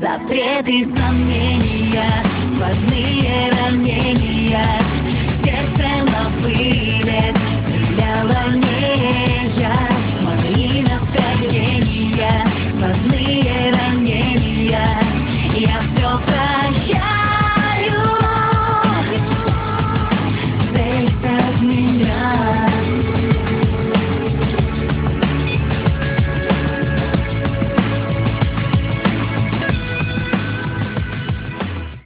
запреты, сомнения, сквозные ранения. Сердце на вылет стреляло нежа. Мои настроения, сквозные ранения. Я все прощаю.